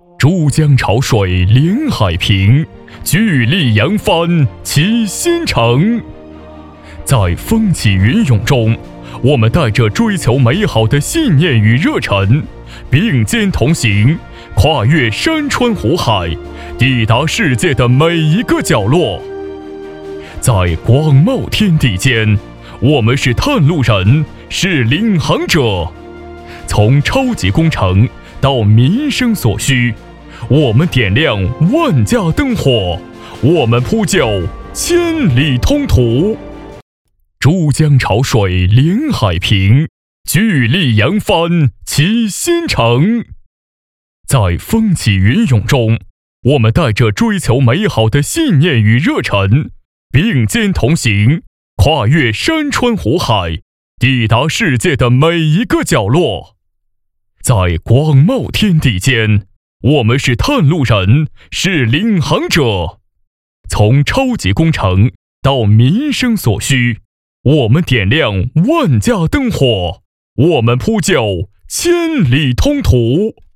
珠江潮水连海平，巨力扬帆起新城。在风起云涌中，我们带着追求美好的信念与热忱，并肩同行，跨越山川湖海，抵达世界的每一个角落。在广袤天地间，我们是探路人，是领航者。从超级工程到民生所需，我们点亮万家灯火，我们铺就千里通途。珠江潮水连海平，巨力扬帆起新城。在风起云涌中，我们带着追求美好的信念与热忱，并肩同行，跨越山川湖海，抵达世界的每一个角落。在广袤天地间，我们是探路人，是领航者。从超级工程到民生所需，我们点亮万家灯火，我们铺就千里通途。